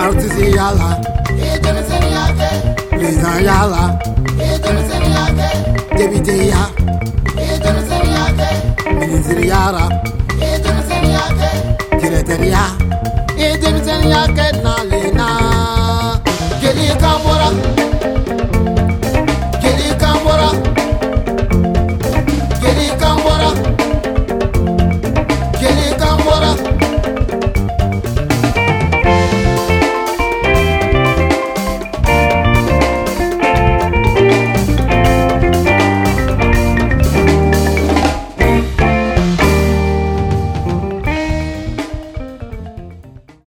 Artisan yala, président yala, député ya, ministre yara, directeur ya,